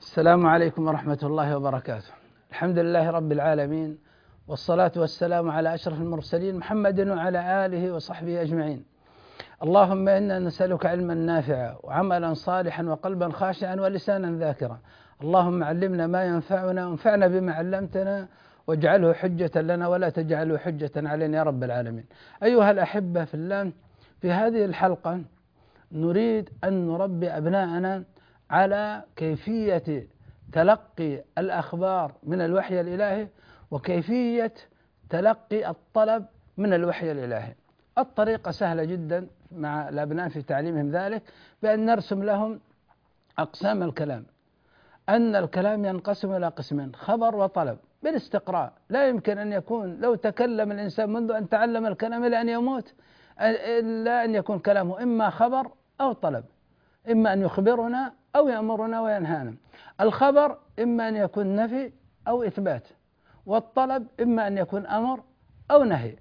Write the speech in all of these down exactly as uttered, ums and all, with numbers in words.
السلام عليكم ورحمة الله وبركاته. الحمد لله رب العالمين، والصلاة والسلام على أشرف المرسلين محمد وعلى آله وصحبه أجمعين. اللهم إنا نسألك علما نافعا وعملا صالحا وقلبا خاشعا ولسانا ذاكرا. اللهم علمنا ما ينفعنا وانفعنا بما علمتنا واجعله حجة لنا ولا تجعله حجة علينا يا رب العالمين. أيها الأحبة في الله، في هذه الحلقة نريد أن نربي أبناءنا على كيفية تلقي الأخبار من الوحي الإلهي وكيفية تلقي الطلب من الوحي الإلهي. الطريقة سهلة جدا مع الأبناء في تعليمهم ذلك، بأن نرسم لهم أقسام الكلام، أن الكلام ينقسم إلى قسمين: خبر وطلب بالاستقراء. لا يمكن أن يكون لو تكلم الإنسان منذ أن تعلم الكلام إلى أن يموت إلا أن يكون كلامه إما خبر أو طلب، إما أن يخبرنا أو يأمرنا وينهانا. الخبر إما أن يكون نفي أو إثبات، والطلب إما أن يكون أمر أو نهي.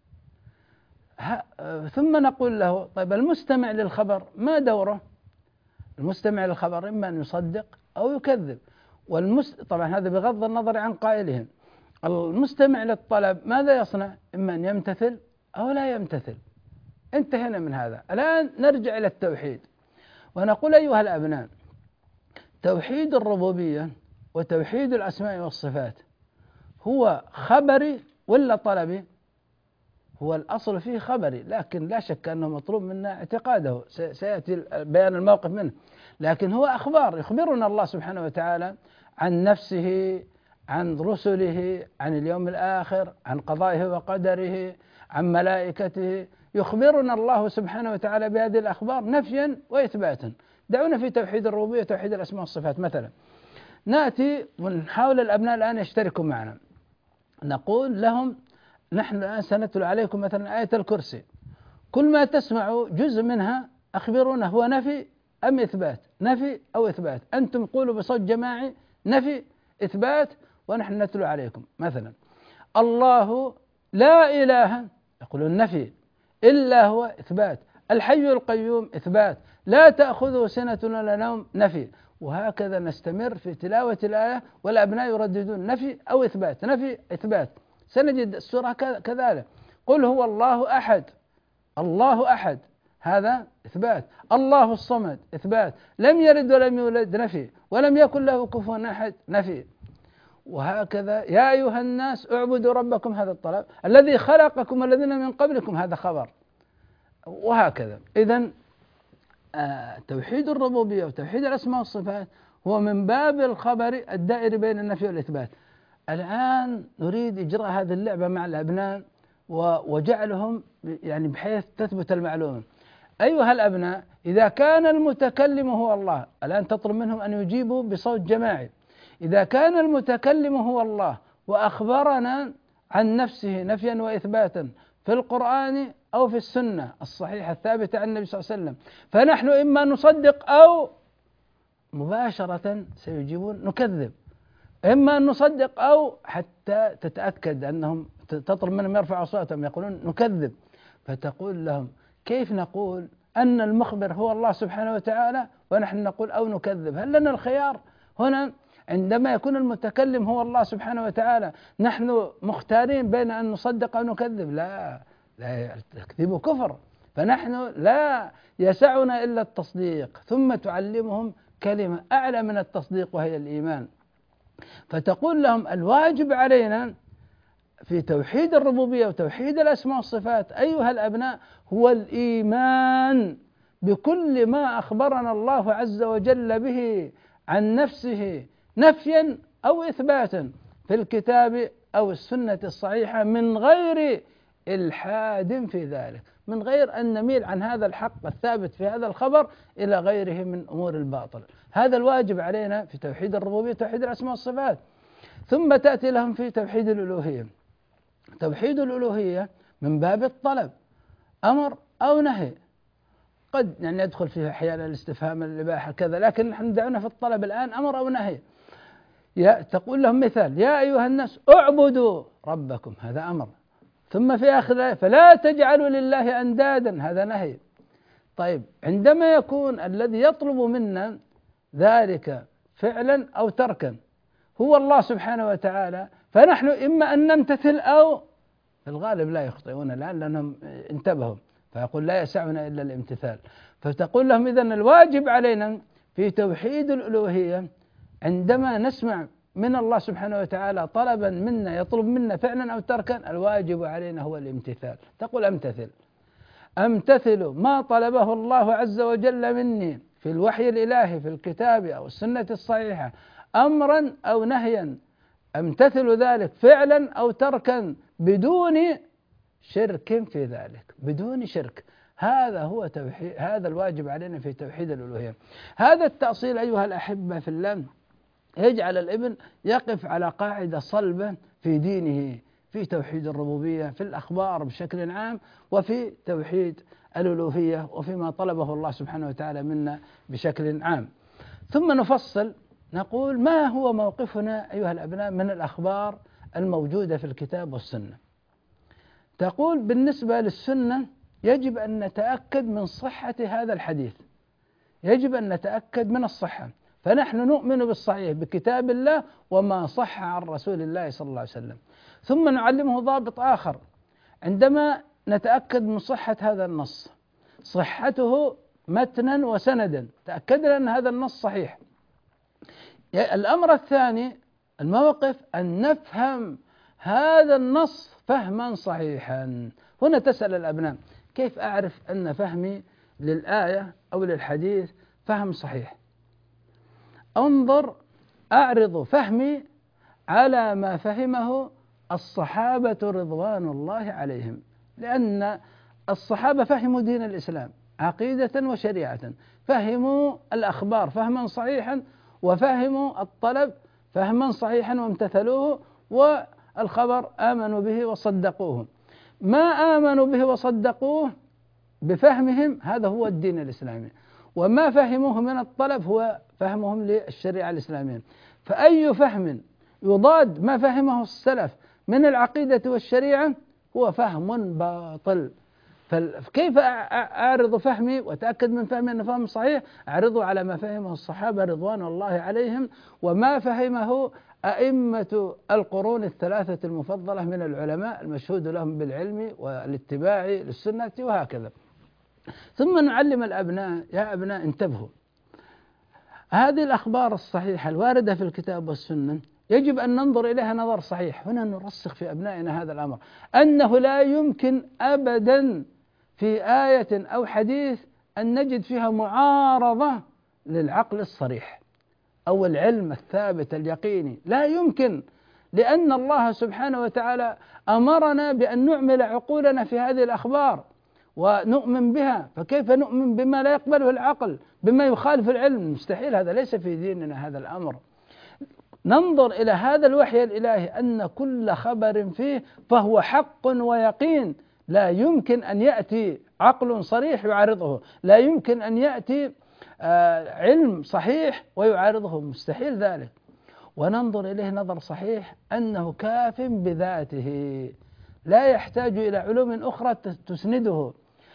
ثم نقول له: طيب المستمع للخبر ما دوره؟ المستمع للخبر إما أن يصدق أو يكذب، والمست... طبعا هذا بغض النظر عن قائلهم. المستمع للطلب ماذا يصنع؟ إما أن يمتثل أو لا يمتثل. انتهينا من هذا. الآن نرجع إلى التوحيد ونقول: أيها الأبناء، توحيد الربوبية وتوحيد الأسماء والصفات هو خبري ولا طلبي؟ هو الأصل فيه خبري، لكن لا شك أنه مطلوب منا اعتقاده، سيأتي بيان الموقف منه. لكن هو أخبار، يخبرنا الله سبحانه وتعالى عن نفسه، عن رسله، عن اليوم الآخر، عن قضائه وقدره، عن ملائكته. يخبرنا الله سبحانه وتعالى بهذه الأخبار نفيا وإثباتا. دعونا في توحيد الربوبية وتوحيد الأسماء والصفات مثلا نأتي ونحاول الأبناء الآن يشتركوا معنا. نقول لهم: نحن الآن سنتلو عليكم مثلا آية الكرسي، كل ما تسمعوا جزء منها أخبرونا هو نفي أم إثبات، نفي أو إثبات. أنتم قولوا بصوت جماعي نفي إثبات ونحن نتلو عليكم. مثلا: الله لا إله، يقولون نفي، إلا هو إثبات. الحي القيوم إثبات. لا تأخذه سنة ولا نوم نفي. وهكذا نستمر في تلاوة الآية والأبناء يرددون نفي أو إثبات، نفي إثبات. سنجد السورة كذلك: قل هو الله أحد، الله أحد، هذا إثبات. الله الصمد إثبات. لم يلد ولم يولد نفي. ولم يكن له كفوا أحد نفي. وهكذا: يا أيها الناس اعبدوا ربكم، هذا الطلب. الذي خلقكم والذين من قبلكم، هذا خبر. وهكذا. إذن آه توحيد الربوبية وتوحيد الأسماء والصفات هو من باب الخبر الدائر بين النفي والإثبات. الآن نريد إجراء هذه اللعبة مع الأبناء وجعلهم يعني بحيث تثبت المعلومة. أيها الأبناء، إذا كان المتكلم هو الله، الآن تطلب منهم أن يجيبوا بصوت جماعي. إذا كان المتكلم هو الله وأخبرنا عن نفسه نفيا وإثباتا في القرآن أو في السنة الصحيحة الثابتة عن النبي صلى الله عليه وسلم، فنحن إما نصدق أو مباشرة سيجيبون نكذب. إما أن نصدق أو حتى تتأكد أنهم تطلب منهم يرفعوا أصواتهم يقولون نكذب. فتقول لهم: كيف نقول أن المخبر هو الله سبحانه وتعالى ونحن نقول أو نكذب؟ هل لنا الخيار هنا؟ عندما يكون المتكلم هو الله سبحانه وتعالى نحن مختارين بين أن نصدق أو نكذب؟ لا، لا، التكذيب كفر. فنحن لا يسعنا إلا التصديق، ثم تعلمهم كلمة أعلى من التصديق وهي الإيمان. فتقول لهم: الواجب علينا في توحيد الربوبية وتوحيد الأسماء والصفات أيها الأبناء هو الإيمان بكل ما أخبرنا الله عز وجل به عن نفسه نفيا أو إثباتا في الكتاب أو السنة الصحيحة، من غير إلحاد في ذلك، من غير أن نميل عن هذا الحق الثابت في هذا الخبر إلى غيره من أمور الباطل. هذا الواجب علينا في توحيد الربوبية وتوحيد الأسماء والصفات. ثم تأتي لهم في توحيد الألوهية. توحيد الألوهية من باب الطلب، أمر أو نهي. قد يعني يدخل فيه أحيانا الاستفهام، الإباحة، كذا، لكن نحن دعونا في الطلب الآن أمر أو نهي. يا تقول لهم مثال: يا أيها الناس اعبدوا ربكم، هذا أمر. ثم في آخر الآية: فلا تجعلوا لله أندادا، هذا نهي. طيب، عندما يكون الذي يطلب منا ذلك فعلا أو تركا، هو الله سبحانه وتعالى، فنحن إما أن نمتثل أو في الغالب لا يخطئون الآن لأنهم انتبهوا، فيقول لا يسعنا إلا الامتثال. فتقول لهم إذن الواجب علينا في توحيد الألوهية عندما نسمع من الله سبحانه وتعالى طلبا منا يطلب منا فعلا أو تركا، الواجب علينا هو الامتثال. تقول أمتثل أمتثل ما طلبه الله عز وجل مني في الوحي الإلهي في الكتاب أو السنة الصحيحة أمرا أو نهيا، أمتثل ذلك فعلا أو تركا بدون شرك في ذلك، بدون شرك. هذا هو توحيد، هذا الواجب علينا في توحيد الألوهية. هذا التأصيل أيها الأحبة في الله يجعل الابن يقف على قاعدة صلبة في دينه، في توحيد الربوبية، في الأخبار بشكل عام، وفي توحيد الألوهية، وفيما طلبه الله سبحانه وتعالى منا بشكل عام. ثم نفصل نقول ما هو موقفنا أيها الأبناء من الأخبار الموجودة في الكتاب والسنة. تقول بالنسبة للسنة يجب أن نتأكد من صحة هذا الحديث، يجب أن نتأكد من الصحة، فنحن نؤمن بالصحيح بكتاب الله وما صح عن رسول الله صلى الله عليه وسلم. ثم نعلمه ضابط آخر عندما نتأكد من صحة هذا النص، صحته متنا وسندا، تأكدنا أن هذا النص صحيح. الأمر الثاني الموقف أن نفهم هذا النص فهما صحيحا. هنا تسأل الأبناء كيف أعرف أن فهمي للآية أو للحديث فهم صحيح؟ انظر، أعرض فهمي على ما فهمه الصحابة رضوان الله عليهم، لأن الصحابة فهموا دين الإسلام عقيدة وشريعة، فهموا الأخبار فهما صحيحا، وفهموا الطلب فهما صحيحا وامتثلوه، والخبر آمنوا به وصدقوه. ما آمنوا به وصدقوه بفهمهم هذا هو الدين الإسلامي، وما فهموه من الطلب هو فهمهم للشريعة الإسلامية. فأي فهم يضاد ما فهمه السلف من العقيدة والشريعة هو فهم باطل. فكيف أعرض فهمي وأتأكد من فهمي أنه فهم صحيح؟ أعرضه على ما فهمه الصحابة رضوان الله عليهم، وما فهمه أئمة القرون الثلاثة المفضلة من العلماء المشهود لهم بالعلم والاتباع للسنة وهكذا. ثم نعلم الأبناء، يا أبناء انتبهوا، هذه الأخبار الصحيحة الواردة في الكتاب والسنة يجب أن ننظر إليها نظر صحيح. هنا نرسخ في أبنائنا هذا الأمر، أنه لا يمكن أبدا في آية أو حديث أن نجد فيها معارضة للعقل الصريح أو العلم الثابت اليقيني، لا يمكن، لأن الله سبحانه وتعالى أمرنا بأن نعمل عقولنا في هذه الأخبار ونؤمن بها، فكيف نؤمن بما لا يقبله العقل، بما يخالف العلم؟ مستحيل، هذا ليس في ديننا هذا الأمر. ننظر إلى هذا الوحي الإلهي أن كل خبر فيه فهو حق ويقين، لا يمكن أن يأتي عقل صريح يعارضه، لا يمكن أن يأتي علم صحيح ويعارضه، مستحيل ذلك. وننظر إليه نظر صحيح أنه كاف بذاته لا يحتاج إلى علوم أخرى تسنده.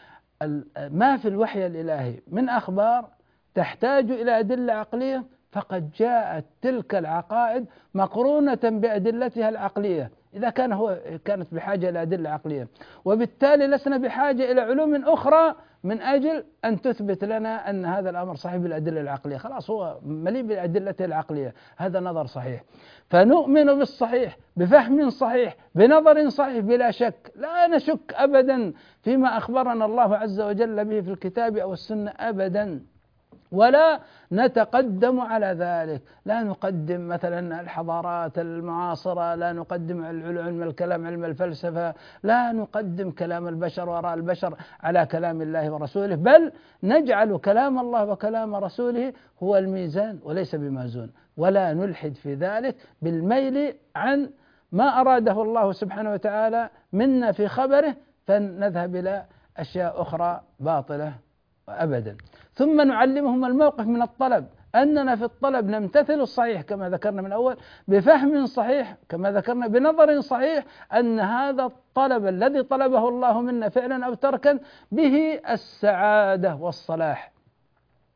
ما في الوحي الإلهي من أخبار تحتاج إلى أدلة عقلية فقد جاءت تلك العقائد مقرونة بأدلتها العقلية، إذا كان هو كانت بحاجة إلى أدلة عقلية، وبالتالي لسنا بحاجة إلى علوم أخرى من أجل أن تثبت لنا أن هذا الأمر صحيح بالأدلة العقلية، خلاص هو مليء بالأدلة العقلية. هذا نظر صحيح، فنؤمن بالصحيح بفهم صحيح بنظر صحيح بلا شك، لا نشك أبدا فيما أخبرنا الله عز وجل به في الكتاب أو السنة أبدا، ولا نتقدم على ذلك، لا نقدم مثلا الحضارات المعاصرة، لا نقدم علم الكلام علم الفلسفة، لا نقدم كلام البشر وراء البشر على كلام الله ورسوله، بل نجعل كلام الله وكلام رسوله هو الميزان وليس بمازون، ولا نلحد في ذلك بالميل عن ما أراده الله سبحانه وتعالى منا في خبره فنذهب إلى أشياء أخرى باطلة أبدا. ثم نعلمهم الموقف من الطلب، أننا في الطلب نمتثل الصحيح كما ذكرنا من الأول، بفهم صحيح كما ذكرنا، بنظر صحيح، أن هذا الطلب الذي طلبه الله منا فعلا أو تركا به السعادة والصلاح.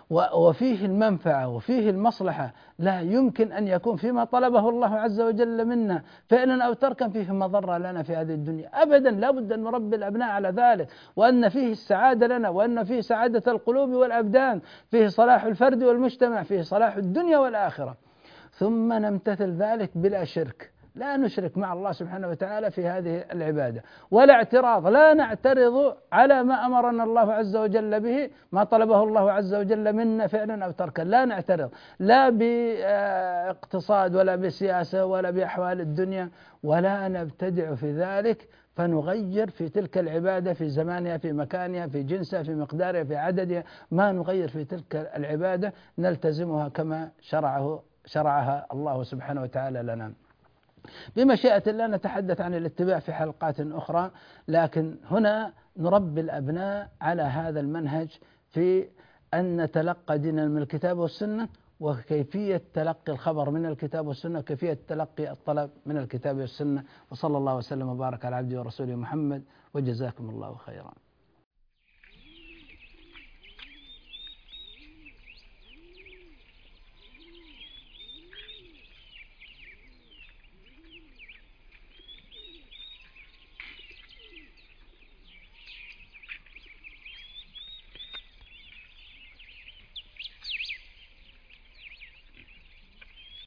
وفيه المنفعة وفيه المصلحة، لا يمكن أن يكون فيما طلبه الله عز وجل منا فعلا أو تركا فيه مضرة لنا في هذه الدنيا أبدا. لا بد أن نربي الأبناء على ذلك، وأن فيه السعادة لنا، وأن فيه سعادة القلوب والأبدان، فيه صلاح الفرد والمجتمع، فيه صلاح الدنيا والآخرة. ثم نمتثل ذلك بلا شرك، لا نشرك مع الله سبحانه وتعالى في هذه العبادة، ولا اعتراض، لا نعترض على ما أمرنا الله عز وجل به، ما طلبه الله عز وجل منا فعلا أو تركا، لا نعترض لا باقتصاد ولا بسياسة ولا بأحوال الدنيا، ولا نبتدع في ذلك فنغير في تلك العبادة في زمانها في مكانها في جنسها في مقدارها في عددها، ما نغير في تلك العبادة، نلتزمها كما شرعه شرعها الله سبحانه وتعالى لنا. بمشيئة الله نتحدث عن الاتباع في حلقات أخرى، لكن هنا نربي الأبناء على هذا المنهج في أن نتلقى ديننا من الكتاب والسنة، وكيفية تلقي الخبر من الكتاب والسنة، وكيفية تلقي الطلب من الكتاب والسنة. وصلى الله وسلم وبارك على عبده ورسوله محمد، وجزاكم الله خيرا.